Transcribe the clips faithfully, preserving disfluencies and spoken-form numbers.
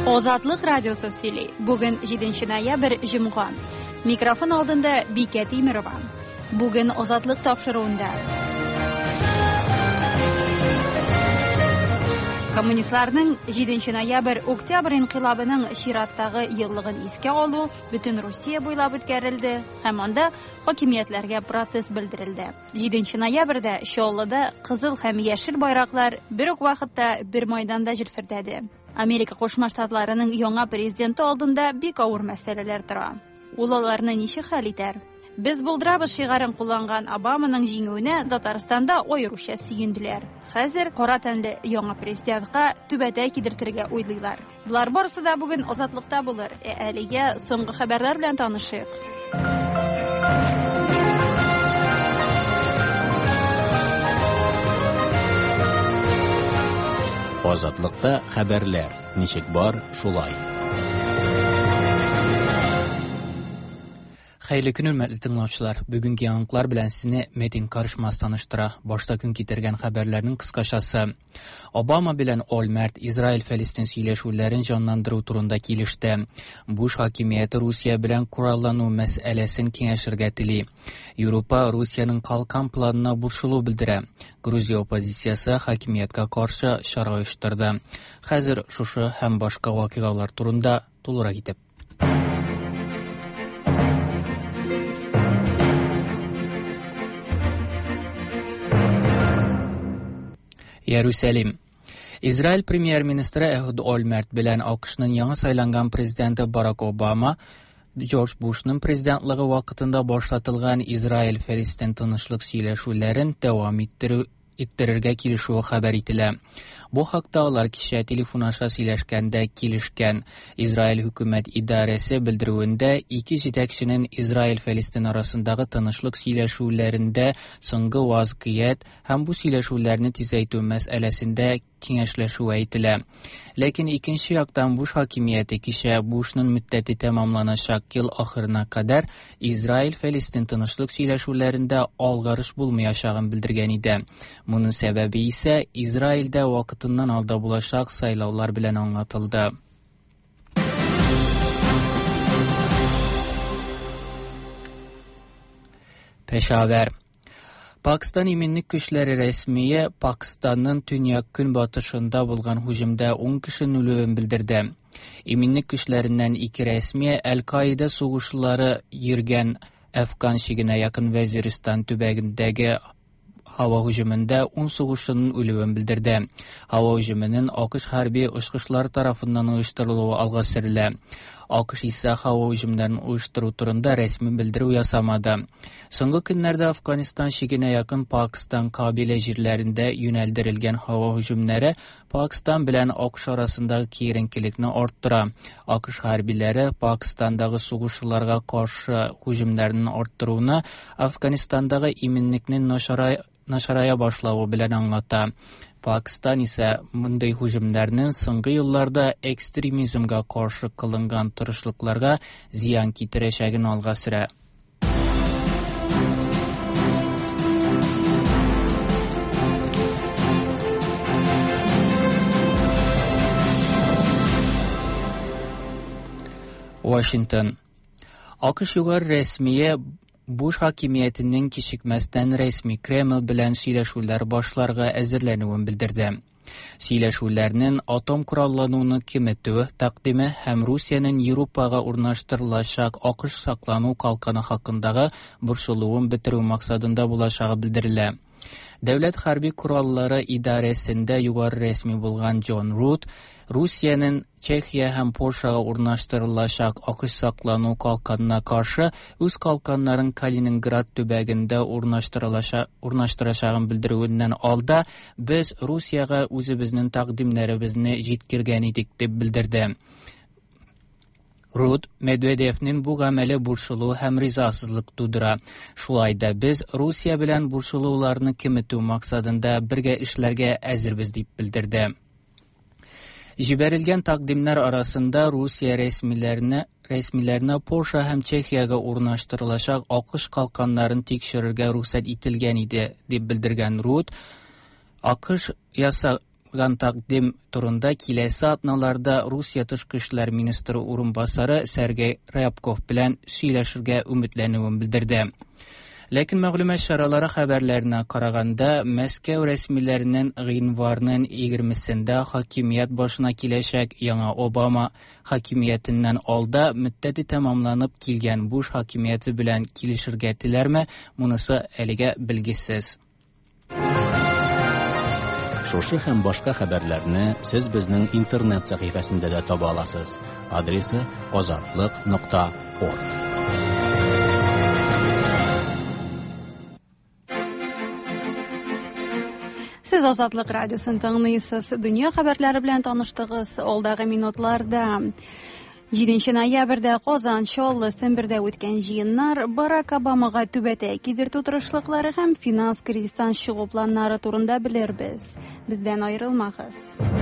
Ozatlık Radyosu söyle. Bugün yedinci noyabr Cumhurbaşkanı. Mikrofon aldığında Biket İmirvan. Bugün Ozatlık topşırığında. Komünistlarning yedinci noyabr Oktyabr inqilabının şiratdagi yılligini esga olу bütün Rossiya bo'ylab o'tkazildi. Ham onda hokimiyatlarga protest bildirildi. yedinci noyabrda Shollida qizil ham yashil bayroqlar bir ok vaqtda bir maydonda jilfirdadi. Amerika Qo'shma Shtatlarining yangi prezidenti oldinda bekovur masalalar tura. Ularni nishi hal etar? Biz bildiramiz shi'arini qo'llangan Obamaning jinguvini Tataristonda ayirusha suyundilar. Hozir qora tanli yangi prezidentga tubata kidirtirga o'ylaylar. Bular borsida bugun ozodlikda bo'lar. E, aliga so'nggi xabarlar bilan tanishik. Ozodlikda xabarlar. Nechik bor shulay. Xeyli gün hürmetli dinləyicilər, bugünkü yanıqlar bilən sizni Metin Karışmaz tanıştıra. Başta gün getirgen xəbərlərinin qısqaşası. Obama bilən Olmert, İsrail-Filistin söyləşülərin canlandırı turunda kilişdi. Bush hakimiyyəti Rusiya bilən kurallanı məsələsin kengəşirgə tili. Avropa Rusiyanın qalqan planına burşulu bildirə. Gruziya opozisiyası hakimiyyətə qarşı şara uyuşturdu. Hazır şuşu həm başqa vaqialar turunda tulura gidib. Yerusəlim. İsrail Premier Ministri Ehud Olmert bilən AQShның yangi saylangan prezidenti Barack Obama, George Bush'ның prezidentliği vaqtında başlatılgan İsrail-Filistin tinchlik söyləşülərin davam ettirirge kilişuğu xəbər etildi. Bu haqda ular kişi telefonlaşa söyləşkəndə kilişkən. İsrail Hükümet İdarəsi bildirüyündə iki жетекçinin İsrail-Filistin arasındağı tinchlik söyləşülərində soңғы vaziyət həm bu söyləşülərini tezaytı məsələsində kengəşləşu aytildi. Lakin ikinci yaqdan Bush hakimiyyəti kişi Bush'ның müddəti tamamlanacaq yıl axırına qədər İsrail-Filistin tinchlik söyləşülərində alğarış bulmayacağını bildirgən idi. Bunun səbəbi isə İsraildə vaqtından alda bulacaq saylavlar bilən anlatıldı. Peşaver. Pakistan İminlik Güçləri rəsmiyə Pakistanın tünyak günbatışında bulğan hücumda on kişinin ölüvini bildirdi. İminlik Güçlərindən iki rəsmiyə Əl-Qaida soğuşları yürgən Afgan şiğinə yakın Vaziristan tübəgindəgi hava hücumunda on soğuşçunun ölüvini bildirdi. Hava hücumunun AQSh hərbi uçquşlar tarafından uyuşturulduğu alğa sürüldü. AQSh ise hava hücumlarının uyuşturucu turunda resmi bildiriu yasamadı. Soңғы günlerde Afganistan şiğine yakın Pakistan kabile jirlerinde yöneldirilgen hava hücumları Pakistan bilen AQSh arasındaki kerinkilikni arttıra. AQSh harbileri Pakistan'daki soğuşçularga karşı hücumlarının arttırığını Afganistan'daki iminliknin naşaraya naşaraya başlağı bilen anlattı. Pakistan ise bunday hücumlarının soңғы yıllarda ekstremizmga karşı kılıngan tırışlıklarga ziyan kitireşegini alga süre. Washington. AQSh yuqori resmiye Bush hakimiyetinin kişikməsindən resmi Kreml bilən söyləşülər başlarga əzirlənüvini bildirdi. Söyləşülərinin atom kurallanığını kimitüü təqdimi həm Rusiyanın Avropaga urnaşdırılacaq AQSh saqlanu qalqanı haqqındağı burşuluğun bitiru maqsadında bulaşağı bildirildi. Devlet Harbi Kuralları İdarəsində yuqarı resmi bulğan John Rood, Rusiyanın Çexiya həm Polşaga urnaşdırılacaq AQSh saqlanu qalqanına qarşı öz qalqanların Kaliningrad tübəgində urnaşdıracağını bildirüyündən alda biz Rusiyaga özümüzün təqdimlərimizni yetkirgən idik deb bildirdi. Rood, Medvedev'nin bu əməli burşuluğu həm rizasızlıq tudura. Şulayda biz Rusiya bilən burşuluqlarını kimitü maqsadında birgə işlərgə əzirbiz deyib bildirdi. Jiberilgen təqdimlər arasında Rusiya resmilərinə resmilərinə Polşa həm Çexiyaga urnaşdırılacaq AQSh qalqanlarını tekşirirgə ruxsat etilgən idi, deyib bildirgən Rood, AQSh yasa кылган тәкъдим турында киләсе атналарда Русия тышкы эшләр министры урынбасары Сергей Рябков белән сөйләшергә өметләнүен белдерде. Ләкин мәгълүмат чаралары хәбәрләренә караганда, Мәскәү рәсмиләренең гыйнварның егермесендә хакимият башына киләчәк яңа Обама хакимиятеннән алда мөддәте тәмамланып килгән Буш хакимияте белән килешергә теләрме, монысы әлегә белгесез. Шушы һәм башка хәбәрләрне сез безнең интернет сәхифәсендә дә таба аласыз. Адресы азатлык нокта орг. Сез Азатлык радиосын тыңлыйсыз. Дөнья хәбәрләре белән таныштыгыз. Алдагы минутларда җиденче ноябрьдә Казан, Чаллы, Сембердә үткән җыеннар Барак Обамага түбәтәй кидертү тырышлыклары һәм финанс кризистан чыгу планнары турында белербез. Бездән аерылмагыз.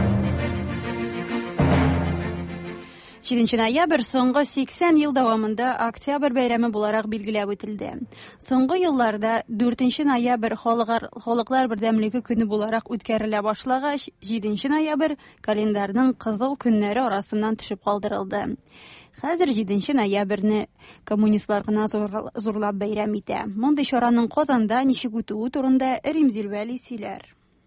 җиденче ноябрь соңгы сиксән ел дәвамында Октябрь бәйрәме буларак билгеләп үтелде. Соңгы елларда дүртенче ноябрь халыклар бердәмлеге көне буларак үткәрелә башлагач, җиденче ноябрь календарьның кызыл көннәре арасыннан төшеп калдырылды. Хәзер җиденче ноябрьне коммунистлар гына зурлап бәйрәм итә. Мондый чараның Казанда ничек үтүе турында Рим Зилвәли сөйләр.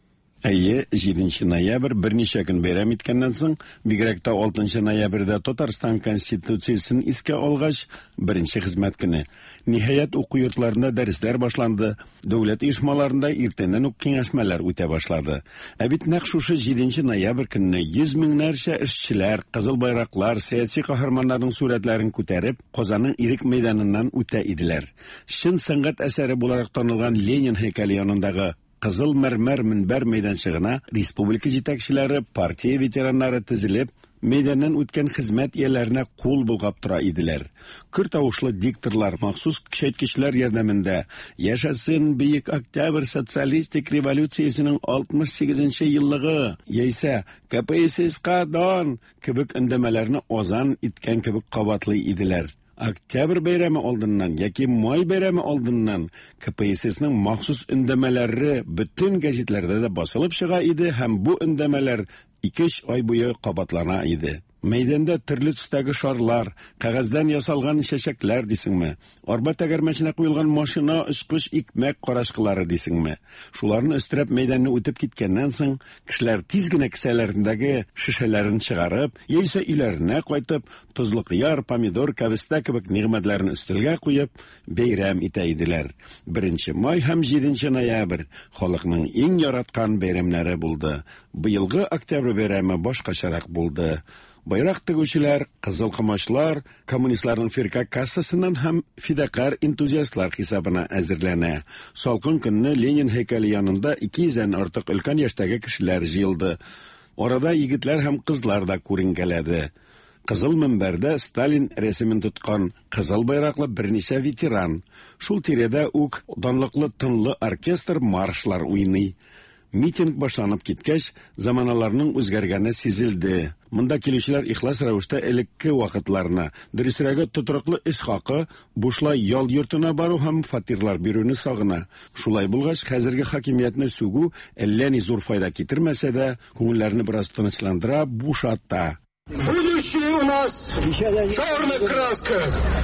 Әйе, җиденче ноябрь берничә көн бәйрәм иткәннән соң, бигрәк тә алтынчы ноябрьдә Татарстан Конституциясын искә алгач, беренче хезмәт көне. Ниһаять уку йортларында дәресләр башланды, дәүләт оешмаларында иртәннән үк киңәшмәләр үтә башлады. Ә бит нәкъ шушы җиденче ноябрь көнне йөз меңнәрчә эшчеләр, кызыл байраклар, сәяси каһарманнарның сурәтләрен күтәреп, Казанның Ирек мәйданыннан үтә иделәр. Чын сәнгать әсәре буларак танылган Ленин һәйкәле янындагы Кызыл мәрмәр минбәр мәйданчыгына республика җитәкчеләре, партия ветераннары тезелеп, мәйданнан үткән хезмәт ияләренә кул булгап тора иделәр. Көр тавышлы дикторлар махсус көчәйткечләр ярдәмендә яшәсен бөек Октябрь социалистик революциясенең алтмыш сигезенче еллыгы, яисә КПСС-ка дан кебек өндәмәләрне азан иткән кебек кабатлый иделәр. Октябрь бәйрәме алдыннан яки май бәйрәме алдыннан КПССның махсус өндәмәләре бөтен гәзитләрдә дә басылып чыга иде һәм бу өндәмәләр ике-өч ай буе кабатлана иде. Мәйданда төрле төстәге шарлар, кәгазьдән ясалган чәчәкләр дисеңме, арба тәгәрмәченә куелган машина очкыч икмәк карашкылары дисеңме. Шуларны өстерәп мәйданны үтеп киткәннән соң, кешеләр тиз генә кесәләрендәге шешәләрен чыгарып, яисә өйләренә кайтып, тозлы кыяр, помидор, кәбестә кебек нигъмәтләрне өстәлгә куеп, бәйрәм итә иделәр. беренче май һәм җиденче ноябрь халыкның иң яраткан бәйрәмнәре булды. Быелгы Октябрь бәйрәме башкачарак булды. Байрак тегүчеләр, кызыл камачлар, коммунистларның фирка кассасыннан һәм фидакар энтузиастлар хисабына әзерләнә. Салкын көнне Ленин һәйкәле янында ике йөздән артык өлкән яшьтәге кешеләр җыелды. Арада егетләр һәм кызлар да күренгәләде. Кызыл мөнбәрдә Сталин рәсемен тоткан кызыл байраклы берничә ветеран. Шул тирәдә үк данлыклы тынлы оркестр маршлар уйный. Митинг башланып киткәч, заманаларның үзгәргәне сизелде. Монда килүчеләр ихлас рәвештә элекке вакытларына, дөресрәге тотрыклы эш хакы, бушлай ял йортына бару һәм фатирлар бирүне сагына. Шулай булгач, хәзерге хакимиятне сүгү әллә ни зур файда китермәсә дә, күңелләрне бераз тынычландыра, бушата. Будущее у нас черная краска.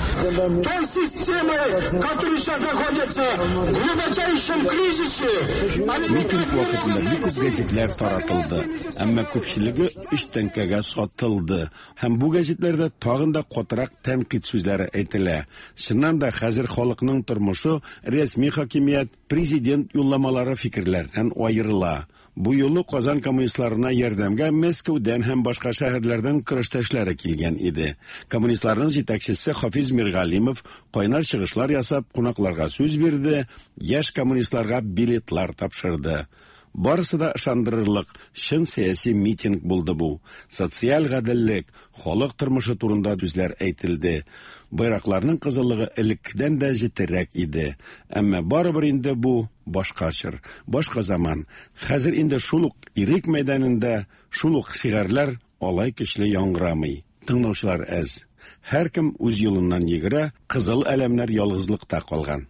Той системы, которая сейчас находится в глубочайшем кризисе. Митинг вакытында бик гәзитләр таратылды, әмма күпчелеге өч тәңкәгә сатылды. Һәм бу гәзитләрдә тагын да катырак тәнкыйть сүзләре әйтелә. Чыннан да хәзер халыкның тормышы, рәсми хакимият, президент юлламалары фикерләрдән аерыла. Бу юлы Казан коммунистларына ярдәмгә Мәскәүдән һәм башка шәһәрләрдән көрәштәшләре килгән иде. Коммунистларның җитәкчесе Хафиз Миргалимов кайнар чыгышлар ясап, кунакларга сүз бирде, яшь коммунистларга билетлар тапшырды. Барысы да ышандырырлык чын сәяси митинг булды бу. Социаль гаделлек, халык тормышы турында сүзләр әйтелде. Байракларның кызыллыгы элеккедән дә җитәрәк иде. Әмма барыбер инде бу башкачыр, башка заман. Хәзер инде шул ук Ирек мәйданында шул ук шигарләр алай көчле яңгырамый. Тыңлаучылар әз. Һәркем үз юлыннан йөгерә, кызыл әлемнәр ялгызлыкта калган.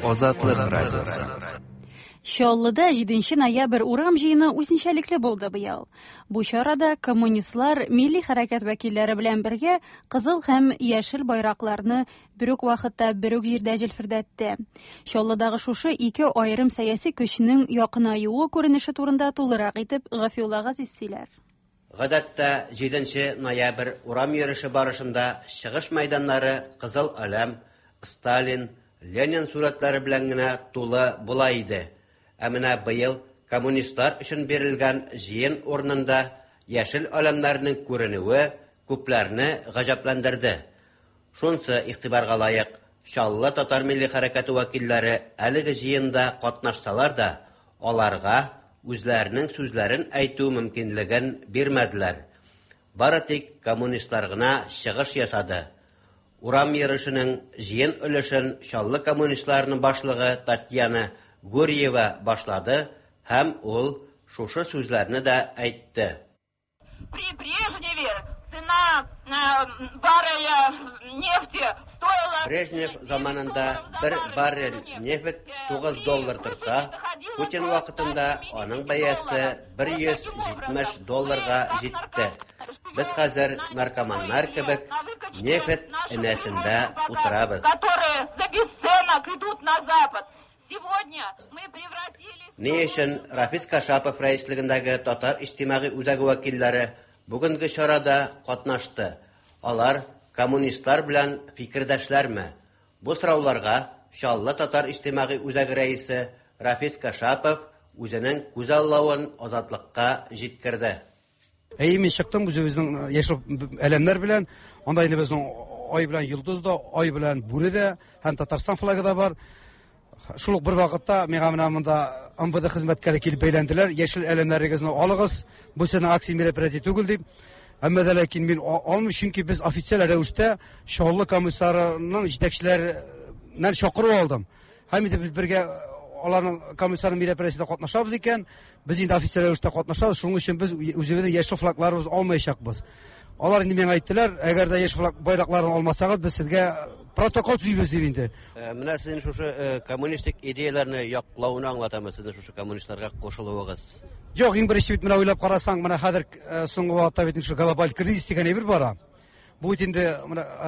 Азатлык радиосы. Чаллыда җиденче ноябрь урам җыены үзенчәлекле булды быел. Бу чарада коммунистлар милли хәрәкәт вәкилләре белән бергә кызыл һәм яшел байракларны бер үк вакытта бер үк җирдә җилфердәтте. Чаллыдагы шушы ике аерым сәяси көчнең якынаюы күренеше турында тулырак итеп Гафиулла Газиз сөйләр. Гадәттә җиденче ноябрь урам йөреше барышында чыгыш мәйданнары Кызыл Алам, Сталин, Ленин сурәтләре белән генә тулы була иде. Ә менә быел коммунистлар өчен бирелгән җыен урынында яшел алемнарның күренүе күпләрне гаҗәпләндерде. Шунсы игътибарга лаек, Чаллы татар милли хәрәкәте вәкилләре әлеге җыенда катнашсалар да, аларга үзләренең сүзләрен әйтү мөмкинлеген бирмәделәр. Бары тик коммунистлар гына чыгыш ясады. Урам йөрешенең җыен өлешен Чаллы коммунистларының башлыгы Татьяна Гурьева башлады һәм ул шушы сүзләрне дә әйтте. При Брежневе цена барреля нефти стоила... Брежнев заманында бер баррель нефт тугыз доллар торса, Путин вакытында аның бәясе бер йөз җитмеш долларга җитте. Без хәзер наркоманнар кебек нефт энәсендә утырабыз. Которые за бесценок идут на запад. Сегодня мы превратились... Ни өчен Рафис Кашапов рәислегендәге татар иҗтимагый үзәге вәкилләре бүгенге чарада катнашты. Алар коммунистлар белән фикердәшләрме? Бу сорауларга Чаллы татар иҗтимагый үзәге рәисе Рафис Кашапов үзенең күзаллавын азатлыкка җиткерде. Әй, мин чыктым үзебезнең яшел әлемнәр белән, анда инде безнең ай белән йолдыз да, ай белән бүре дә, һәм Татарстан флагы да бар. Шул ук бер вакытта миңа менә монда эм вэ дэ хезмәткәре килеп бәйләнделәр. Яшел әлемнәрегезне алыгыз, бу сезнең акция мероприятие түгел дип. Әмма дә ләкин мин алмыйм, чөнки без официаль рәвештә Чаллы комиссарының җитәкчеләреннән чакыру алдым. Һәм инде без бергә аларның комиссарның мероприятиесендә катнашабыз икән. Без инде официаль рәвештә катнашабыз, шуның өчен без үзебезнең яшел флагларыбыз алмаячакбыз. Алар инде миңа әйттеләр, әгәр дә яшел флаг байракларын алмасагыз, без сезгә протокол төзибез дип инде. Менә син шушы коммунистик идеяләрне яклауны аңлатамыз, син шушы коммунистларга кушылуыгыз. Юк, иң беренче бит менә уйлап карасаң, менә хәзер соңгы вакытта бит шушы глобаль кризис дигән әйбер бара. Бу бит инде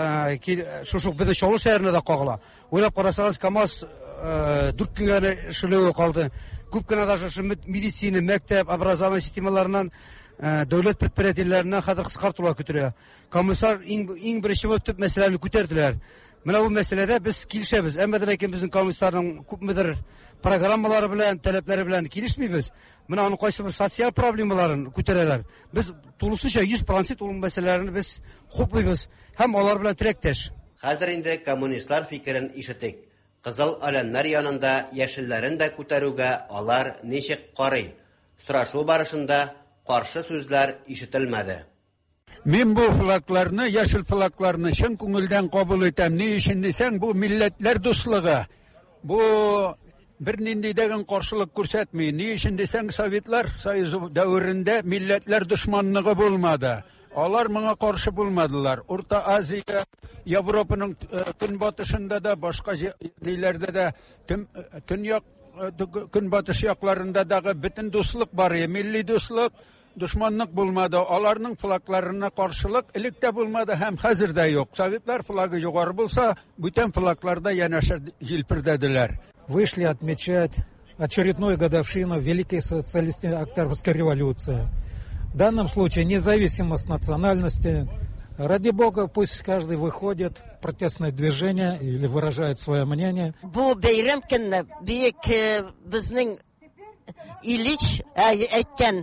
менә шушы безнең Чаллы шәһәренә дә кагыла. Уйлап карасагыз, КамАЗ дүрт көнгә эшләүе калды. Күп кенә даже медицина, мәктәп, образование системаларыннан дәүләт предприятиеләреннән хәзер кыскартуга көтелә. Комиссар иң иң беренче булып төп мәсьәләне күтәрделәр. Менә бу мәсьәләдә без килешәбез. Әмма дә ләкин безнең комиссарның күпмедер программалары белән, таләпләре белән килешмибез. Менә аның кайсы бер социаль проблемаларын күтәрәләр. Без тулысынча йөз процент ул мәсьәләләрне без хуплыйбыз һәм алар белән теләктәш. Хәзер инде коммунистлар фикерен ишетик. Кызыл алемнәр янында яшелләрен дә күтәрүгә алар ничек карый? Сорашу барышында каршы сүзләр ишетелмәде. Мин бу флагларны, яшел флагларны чын күңелдән кабул итәм. Ни өчен дисәң, бу милләтләр дуслыгы. Бу бер нинди дәгән каршылык күрсәтми. Ни өчен дисәң, Советлар Союзы дәверендә милләтләр дошманлыгы булмады. Алар моңа каршы булмадылар. Урта Азия, Европаның көнбатышында да, башка җирләрдә дә, төньяк көнбатыш якларында дагы бөтен дуслык бар. Милли дуслык, дошманлык булмады. Аларның флагларына каршылык электә булмады һәм хәзер дә юк. Советлар флагы югары булса, бүтән флагларда янәшә җилпердәделәр. Вышли отмечать очередную годовщину Великой социалистической Октябрьской революции. В данном случае независимость национальности. Ради Бога, пусть каждый выходит в протестное движение или выражает свое мнение. Бу бәйрәм көнне бик безнең Ильич әйткән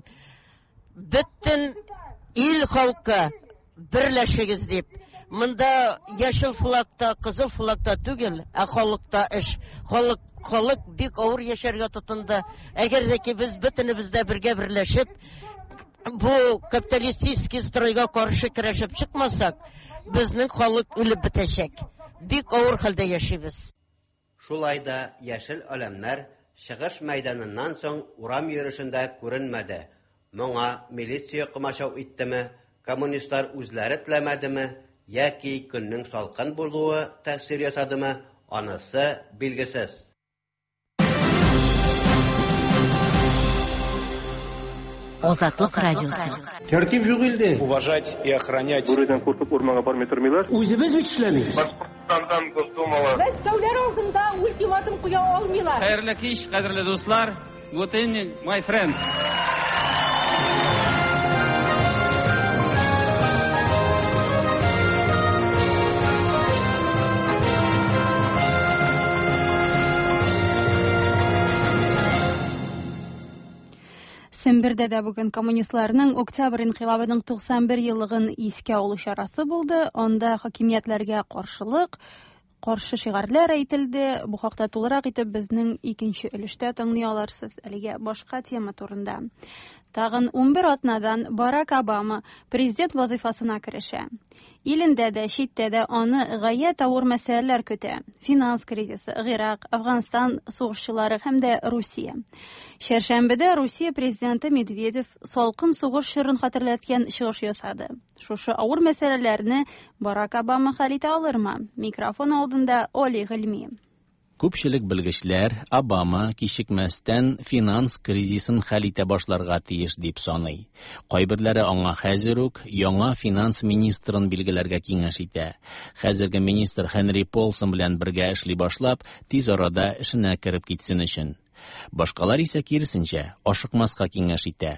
бөтен ил халкы берләшегез дип. Монда яшел флагта, кызыл флагта түгел, ә халыкта эш. Халык халык бик авыр яшәргә тотынды. Әгәр дә ки без бөтенебез дә бергә берләшеп бу капиталистический стройга каршы көрәшеп чыкмасак, безнең халык үлеп бетәчәк. Бик авыр хәлдә яшибез. Шулай да яшел алемнәр чыгыш мәйданыннан соң урам йөрешендә күренмәде. Моңа милиция кымашау иттеме, коммунистлар үзләре теләмәдеме, яки көннең салкын булуы тәэсир ясадымы, анысы билгесез. Азатлык радиосы. Тәртип юк илдә. Уважать и охранять. Бурыдан куркып урманга бармый тормыйлар. Үзебез бит эшләмибез. Башкортстандан Госдумага. Мәскәүләр алдында ультиматум куя алмыйлар. Хәерле кич, кадерле дуслар. Good evening, my friends. Сембердә дә бүген коммунистларның Октябрь инкыйлабының туксан бер еллыгын искә алу чарасы булды. Анда хакимиятләргә каршылык, каршы шигарләр әйтелде. Бу хакта тулырак итеп безнең икенче өлештә тыңлый аларсыз. Әлегә башка тема турында. Тагын ун бер атнадан Барак Обама президент вазифасына керешә. Илендә дә, читтә дә аны гаять авыр мәсьәләләр көтә. Финанс кризисы, Гыйрак, Афганстан сугышчылары һәм дә Русия. Шәршәмбедә Русия президенты Медведев салкын сугыш чорын хәтерләткән чыгыш ясады. Шушы авыр мәсьәләләрне Барак Обама хәл итә алырмы? Микрофон алдында Оли Гыйльми. Күпчелек белгечләр Обама кичекмәстән финанс кризисын хәл итә башларга тиеш дип саный. Кайберләре аңа хәзер үк яңа финанс министрын билгеләргә киңәш итә. Хәзерге министр Хенри Полсон белән бергә эшли башлап, тиз арада эшенә кереп китсен өчен. Башкалар исә киресенчә ашыкмаска киңәш итә.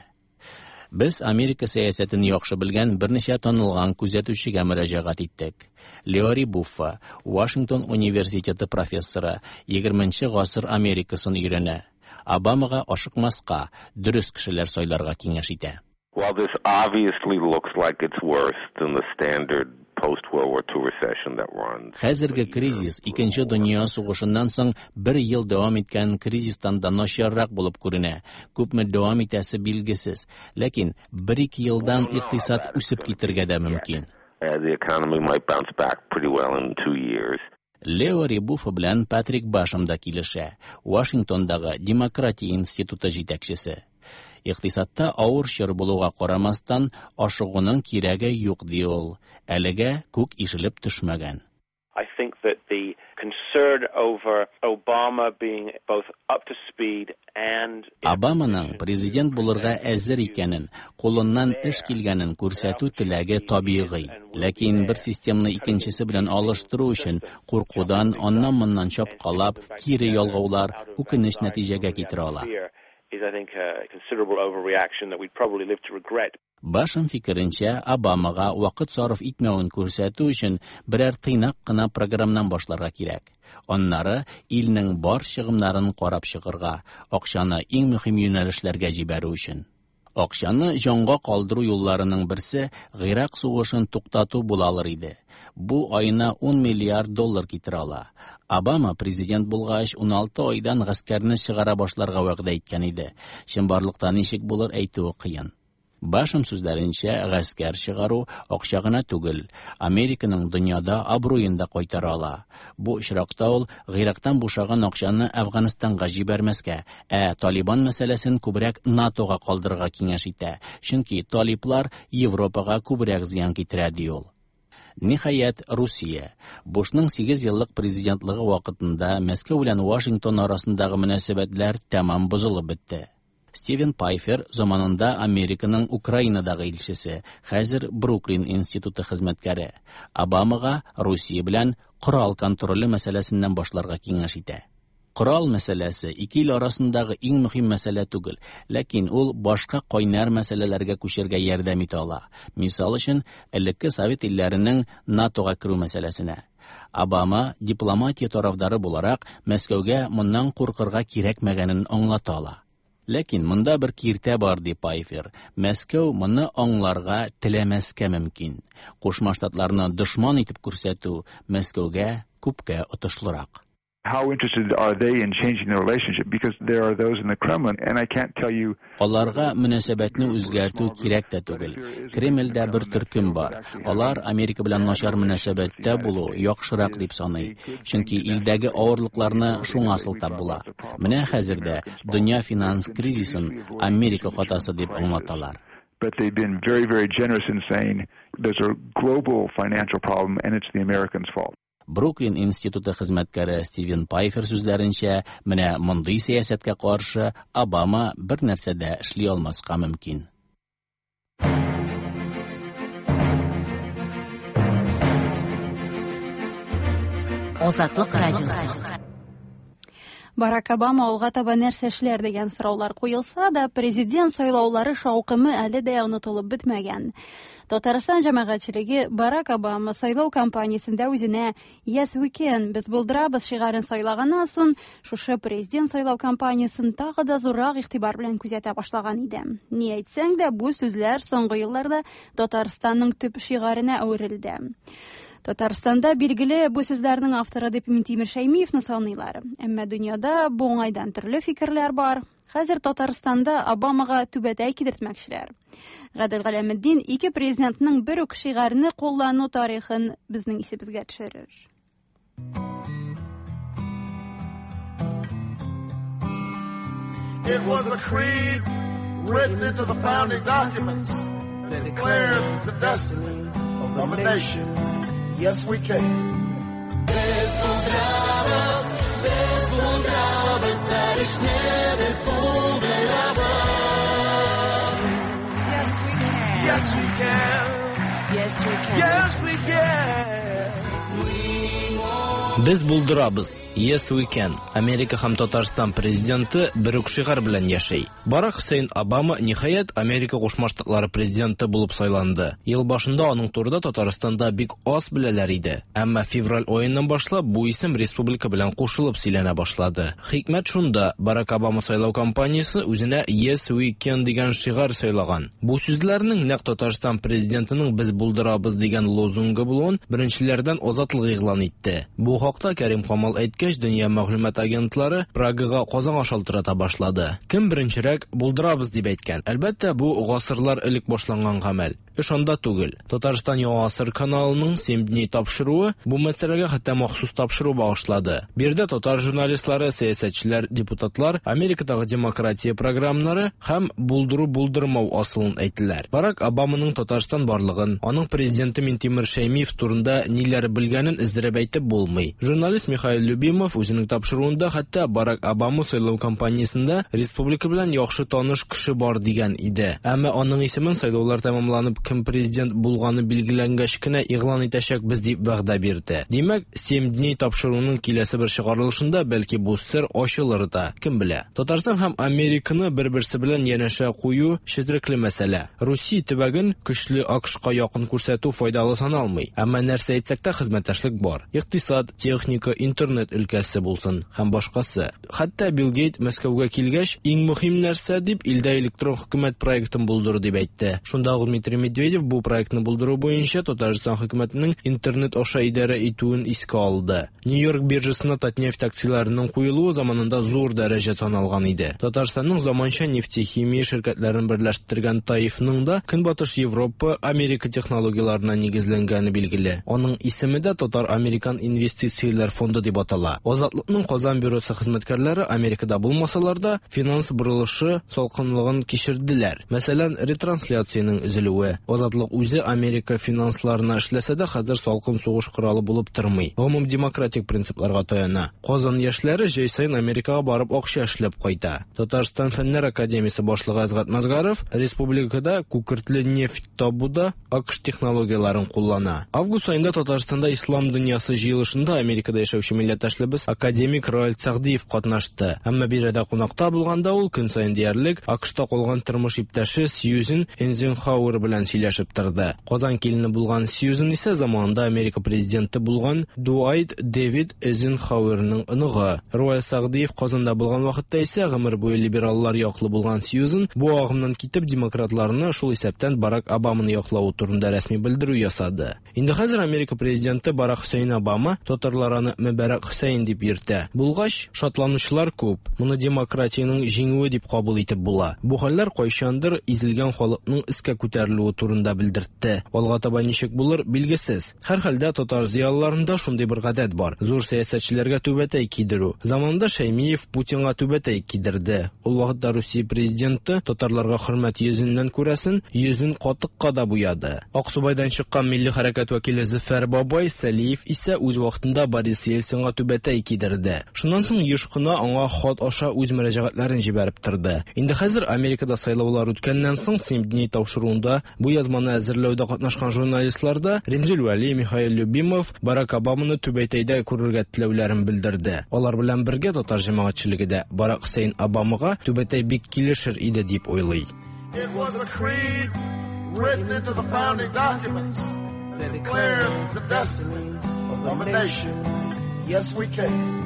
Без Америка сәясәтен яхшы белгән берничә танылган күзәтүчегә мөрәҗәгать иттек. Леори Буффа, Вашингтон университеты профессоры, егерменче гасыр Америкасын өйрәнә. Обамага ашыкмаска, дөрес кешеләр сайларга киңәш итә. While this obviously looks like it's worse than the standard post-World War Two recession that runs. Хәзерге кризис икенче дөнья сугышыннан соң бер ел дәвам иткән кризистан да начаррак булып күренә. Күпме дәвам итәсе билгесез, ләкин бер-ике елдан икътисад үсеп китергә дә мөмкин. The economy might bounce back pretty well in two years. Леори Буффа белән Патрик Башам да килешә. Вашингтондагы Демократия институты җитәкчесе. Икътисадта авыр чор булуга карамастан, ашыгуның кирәге юк ди ул. Әлегә күк ишелеп төшмәгән. I think that the concern over Obama being both up to speed and Обаманың президент булырга әзер икәнен, кулыннан эш килгәнен күрсәтү теләге табигый. Ләкин бер системаны икенчесе белән алыштыру өчен куркудан, аннан-моннан чапкалап, кире ялгаулар үкенеч нәтиҗәгә китерә ала. is I think a considerable overreaction that we'd probably live to regret. Башым фикеренчә, Обамага вакыт сарыф итмәвен күрсәтү өчен берәр тыйнак кына программадан башларга кирәк. Аннары илнең бар чыгымнарын карап чыгырга, акчаны иң мөһим юнәлешләргә җибәрү өчен. Акчаны җанга калдыру юлларының берсе Гыйрак сугышын туктату булалыр иде. Бу айына ун миллиард доллар китерә ала. Обама президент булгач ун алты айдан гаскәрне чыгара башларга вәгъдә иткән иде. Чынбарлыкта ничек булыр әйтүе кыен. Башым сүзләренчә, гаскәр чыгару акча гына түгел, Американың дөньяда абруен да кайтара ала. Бу очракта ул Гыйрактан бушаган акчаны Афганистанга җибәрмәскә, ә Талибан мәсьәләсен күбрәк НАТОга калдырырга киңәш итә, чөнки талиблар Европага күбрәк зыян китерә ди ул. Ниһаять, Русия. Бушның сигез еллык президентлыгы вакытында Мәскәү белән Вашингтон арасындагы мөнәсәбәтләр тәмам бозылып бетте. Стивен Пайфер заманында Американың Украинадагы илчесе, хәзер Бруклин институты хезмәткәре. Обамага Русия белән корал контроле мәсьәләсеннән башларга киңәш итә. Корал мәсьәләсе ике ил арасындагы иң мөһим мәсьәлә түгел, ләкин ул башка кайнар мәсьәләләргә күчәргә ярдәм итә ала. Мисал өчен, элекке Совет илләренең НАТОга керү мәсьәләсенә. Обама дипломатия тарафдары буларак Мәскәүгә моннан куркырга кирәкмәгәнен аңлата ала. Ләкин монда бер киртә бар ди Пайфер. Мәскәү моны аңларга теләмәскә мөмкин. Кушма Штатларны дошман итеп күрсәтү Мәскәүгә күпкә отышлырак. How interested are they in changing the relationship? Because there are those in the Kremlin, and I can't tell you. Аларга мөнәсәбәтне үзгәртү кирәк тә түгел. Кремльдә бер төркем бар. Алар Америка белән начар мөнәсәбәттә булу яхшырак дип саный. Чөнки илдәге авырлыкларны шуңа сылтап була. Менә хәзердә дөнья финанс кризисын Америка хатасы дип аңлаталар. But they've been very, very generous in saying there's a global financial problem and it's the Americans' fault. Бруклин институты хезмәткәре Стивен Пайфер сүзләренчә, менә мондый сәясәткә каршы Обама бер нәрсәдә эшли алмаска мөмкин. Азатлык радиосы. Барак Обама алга таба нәрсә эшләр дигән сораулар куелса да, президент сайлаулары шаукымы әле дә онытылып бетмәгән. Татарстан җәмәгатьчелеге Барак Обама сайлау кампаниясендә үзенә "Yes we can, без булдырабыз" шигарын сайлаганнан соң, шушы президент сайлау кампаниясын тагы да зуррак игътибар белән күзәтә башлаган иде. Ни әйтсәң дә, бу сүзләр соңгы елларда Татарстанның төп шигарына әверелде. Татарстанда билгеле бу сүзләрнең авторы дип Минтимер Шәймиевне саныйлар. Әмма дөньяда бу уңайдан төрле фикерләр бар. Хәзер Татарстанда Обамага түбәтәй кидертмәкчеләр. Гадел Галәметдин ике президентның бер үк шигарны куллану тарихын безнең исебезгә төшерер. It was a creed written into the founding documents that declared the destiny of a nation. Yes, we can. Без булдырабыз, без булдырабыз, тарихны без булдырабыз. Yes, we can. Yes, we can. Yes, we can. Yes, we can. Без булдырабыз. Yes, we can. Америка һәм Татарстан президенты бер үк шигар белән яши. Барак Хусейн Обама ниһаять Америка Кушма Штатлары президенты булып сайланды. Ел башында аның турында Татарстанда бик аз беләләр иде. Әмма февраль аеннан башлап бу исем республика белән кушылып сөйләнә башлады. Хикмәт шунда: Барак Обама сайлау кампаниясе үзенә Yes, we can дигән шигар сайлаган. Бу сүзләрнең нәкъ Татарстан президентының "Без булдырабыз" дигән лозунгы булуын беренчеләрдән азатлык игълан итте. Бу хакта Кәрим Камал әйткәч, дөнья мәгълүмат агентлары Прагага Казанга шалтырата башлады. Кем беренчерәк булдырабыз дип әйткән? Әлбәттә, бу гасырлар элек башланган гамәл. Эш анда түгел. Татарстан Яңа Асыр каналының семь дней тапшыруы бу мәсьәләгә хәтта махсус тапшыру багышлады. Бердә татар журналистлары, сәясәтчеләр, депутатлар Америкадагы демократия программнары һәм булдыру-булдырмау асылын әйттеләр. Барак Обаманың Татарстан барлыгын, аның президенты Минтимер Шәймиев турында ниләр белгәнен издереп әйтеп булмый. Журналист Михаил Любимов үзенең тапшыруында хәтта Барак Обама сайлау кампаниясендә республика белән яхшы таныш кеше бар дигән иде. Әмма аның исемен сайлаулар тәмамланып кем президент булганы билгеләнгәч кенә игълан итәчәкбез дип вәгъдә бирде. Димәк, семь дней тапшыруның киләсе бер чыгарылышында бәлки бу сер ачылыр да, кем белә. Татарстан һәм Американы бер-берсе белән янәшә кую четерекле мәсьәлә. Русия төбәген көчле АКШка якын күрсәтү файдалы саналмый. Әмма нәрсә әйтсәк тә хезмәттәшлек бар. Икътисад, техника, интернет өлкәсе булсын һәм башкасы. Хәтта Билл Гейт Мәскәүгә килгәч, иң мөһим нәрсә дип илдә электрон хөкүмәт проектын булдыру дип әйтте. Шунда Дмитрий Медведев бу проектны булдыру буенча Татарстан хөкүмәтенең интернет аша идарә итүен искә алды. Нью-Йорк биржасына Татнефть акцияләренең куелуы заманында зур дәрәҗә саналган иде. Татарстанның заманча нефтехимия ширкәтләрен берләштергән Таифның да Көнбатыш Европа Америка технологияларына нигезләнгәне билгеле. Аның исеме дә Татар-Американ инвестицияләр фонды дип атала. Азатлыкның Казан бюросы хезмәткәрләре Америкада булмасалар да финанс бурылышы салкынлыгын кичерделәр. Мәсәлән, ретрансляциянең үзелүе. Азатлык үзе Америка финансларына эшләсә дә хәзер салкын сугыш коралы булып тормый. Гомум демократик принципларга таяна. Казан яшьләре җәй саен Америкага барып акча эшләп кайта. Татарстан фәннәр академиясе башлыгы Азгат Мазгаров республикада күкертле нефть табуда АКШ технологияларын куллана. Август айында Татарстанда ислам дөньясы җыелышында Америкада яшәүче милләттәшлебез академик Раил Сәгъдиев катнашты. Әмма биредә кунакта булганда ул көн саен диярлек АКШта калган тормыш иптәше Сьюзен Эйзенхауэр белән сөйләшеп торды. Казан килене булган Сьюзен исә заманында Америка президенты булган Дуайт Дэвид Эйзенхауэрның оныгы. Раил Сәгъдиев Казанда булган вакытта исә гомер буе либераллар яклы булган Сьюзен бу агымнан китеп демократларны шул исәптән Барак Обаманы яклау турында рәсми белдерү ясады. Инде хәзер Америка президенты Барак Хусейн Обама татарларны Мөбарак Хусейн дип йөртә. Булгач, шатланучылар күп. Моны демократияның җиңүе дип кабул итеп була. Бу хәлләр кайчандыр изелгән халыкның искә күтәрелүе турында белдертте. Алга таба ничек булыр билгесез. Һәр хәлдә татар зыялыларында шундый бер гадәт бар. Зур сәясәтчеләргә түбәтәй кидерү. Заманында Шәймиев Путинга түбәтәй кидерде. Ул вакытта Русия президенты татарларга хөрмәт йөзеннән күрәсен, йөзен катыкка да буяды. Аксубайдан чыккан Милли хәрәкәт дәүләт вәкиле Зөфәр Бабай Сәлиев исә үз вакытында Борис Ельцинга түбәтәй кидерде. Шуннан соң еш кына аңа хат аша үз мөрәҗәгатьләрен җибәреп торды. Инде хәзер Америкада сайлаулар үткәннән соң Симдни тапшыруында бу язманы әзерләүдә катнашкан журналистларда Ремзил Вәли, Михаил Любимов Барак Обаманы түбәтәйдә күрергә теләүләрен белдерде. Алар белән бергә татар җәмәгатьчелеге дә Барак Хусейн Обамага түбәтәй бик килешер иде дип уйлый. It was a creed written into the founding documents that declared the destiny of a nation. Yes, we can.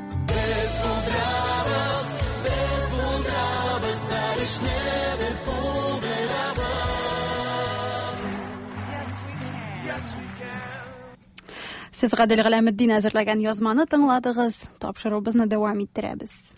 Siz Гадел Галәметдин әзерләгән язманы тыңладыгыз. Тапшыруыбызны дәвам иттерәбез.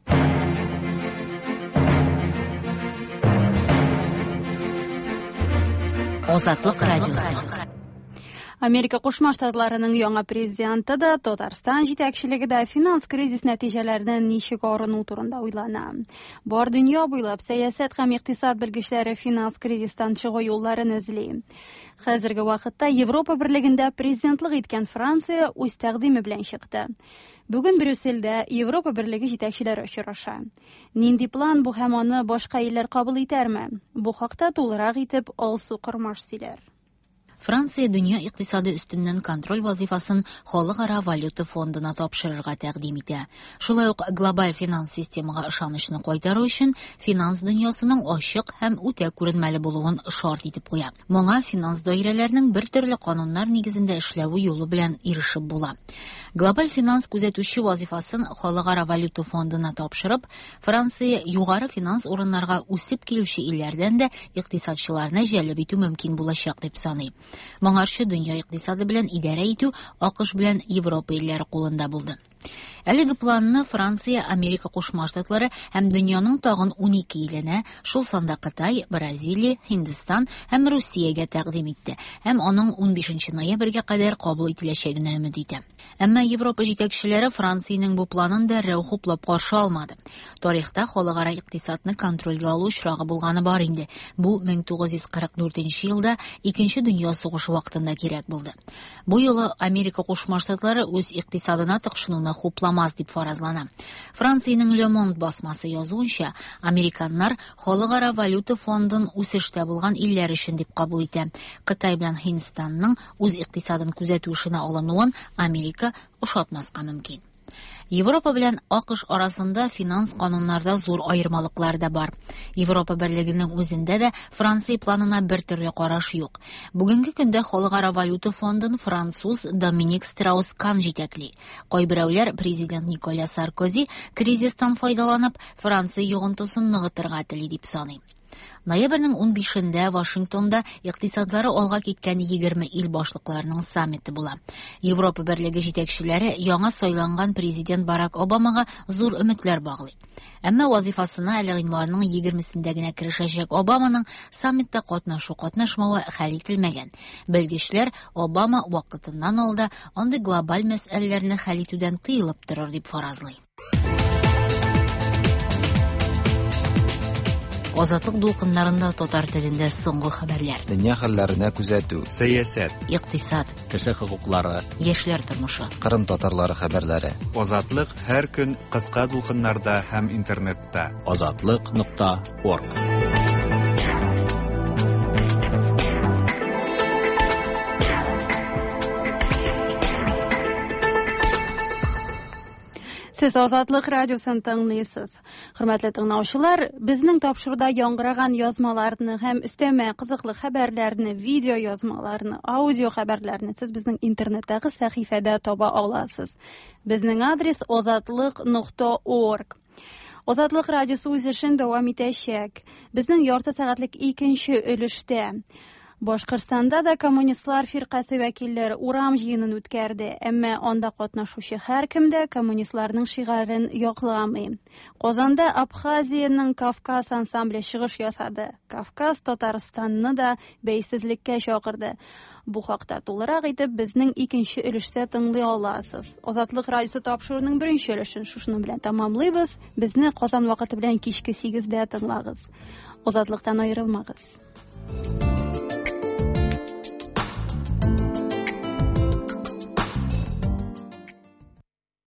Азатлык радиосы. Америка Кушма Штатларының яңа президенты да Татарстан җитәкчелеге дә финанс кризис нәтиҗәләреннән ничек арыну турында уйлана. Бар дөнья буйлап сәясәт һәм икътисад белгечләре финанс кризистан чыгу юлларын эзли. Хәзерге вакытта Европа берлегендә президентлык иткән Франция үз тәкъдиме белән чыкты. Бүген Брюссельдә Европа берлеге җитәкчеләре очраша. Нинди план бу һәм аны башка илләр кабул итәрме? Бу хакта тулырак итеп Алсу Кырмаш сөйләр. Франция дөнья икътисады өстеннән контроль вазифасын Халыкара валюта фондына тапшырырга тәкъдим итә. Шулай ук глобаль финанс системага ышанычны кайтару өчен финанс дөньясының ачык һәм үтә күренмәле булуын шарт итеп куя. Моңа финанс даирәләренең бер төрле кануннар нигезендә эшләве юлы белән ирешеп була. Глобаль финанс күзәтүче вазифасын Халыкара валюта фондына тапшырып, Франция югары финанс урыннарга үсеп килүче илләрдән дә икътисадчыларны җәлеп итү мөмкин булачак дип саный. Моңарчы дөнья икътисады белән идарә итү АКШ белән Европа илләре кулында булды. Әлеге планны Франция, Америка Кушма Штатлары һәм дөньяның тагын унике иленә, шул санда Кытай, Бразилия, Һиндстан һәм Русиягә тәкъдим итте һәм аның унбишенче ноябрьгә кадәр кабул ителәчәгенә өмет итә. Әмма Европа җитәкчеләре Франциянең бу планын дәррәү хуплап каршы алмады. Тарихта халыкара икътисадны контрольгә алу очрагы булганы бар инде. Бу мең тугыз йөз кырык дүртенче елда Икенче дөнья сугышы вакытында кирәк булды. Бу юлы Америка Кушма Штатлары үз икътисадына тыкшынуны хупламас дип фаразлана. Франциянең Le Monde басмасы язуынча, американнар Халыкара валюта фондын үсештә булган илләр өчен дип кабул итә. Кытай белән Һиндстанның үз икътисадын күзәтү эшенә алынуын Америка ошатмаска мөмкин. Европа белән АКШ арасында финанс кануннарда зур аермалыклар да бар. Европа берлегенең үзендә дә Франция планына бер төрле караш юк. Бүгенге көндә Халыкара валюта фондын француз Доминик Страус-Кан җитәкли. Кайберәүләр президент Николя Саркози кризистан файдаланып Франция йогынтысын ныгытырга тели дип саный. Ноябрьнең унбишендә Вашингтонда икътисадлары алга киткән егерме ил башлыкларының саммиты була. Европа берлеге җитәкчеләре яңа сайланган президент Барак Обамага зур өметләр баглый. Әмма вазифасына әле январьның егермесендә генә керешәчәк Обаманың саммитта катнашу-катнашмавы хәл ителмәгән. Белгечләр Обама вакытыннан алда андый глобаль мәсьәләләрне хәл итүдән тыелып торыр дип фаразлый. Азатлык дулкыннарында татар телендә соңгы хәбәрләр. Дөнья хәлләренә күзәтү, сәясәт, икътисад, кеше хокуклары, яшьләр тормышы, Кырым татарлары хәбәрләре. Азатлык һәр көн кыска дулкыннарда һәм интернетта. азатлык нокта орг. Сез Азатлык радиосын тыңлыйсыз. Хөрмәтле тыңлаучылар, безнең тапшыруда яңгыраган язмаларны һәм өстәмә кызыклы хәбәрләрне, видео язмаларны, аудио хәбәрләрне сез безнең интернеттагы сәхифәдә таба аласыз. Безнең адрес азатлык нокта орг. Азатлык радиосы үз эшен дәвам итәчәк. Безнең ярты сәгатьлек икенче өлештә Башкортстанда да коммунистлар фиркасы вәкилләре урам җыенын үткәрде, әмма анда катнашучы һәркем дә коммунистларның шигарын якламый. Казанда Абхазияның Кавказ ансамбле чыгыш ясады. Кавказ Татарстанны да бәйсезлеккә чакырды. Бу хакта тулырак итеп безнең икенче өлештә тыңлый аласыз. Азатлык радиосы тапшыруының беренче өлешен шушының белән тәмамлыйбыз. Безне Казан вакыты белән кичке сигездә тыңлагыз. Азатлыктан аерылмагыз.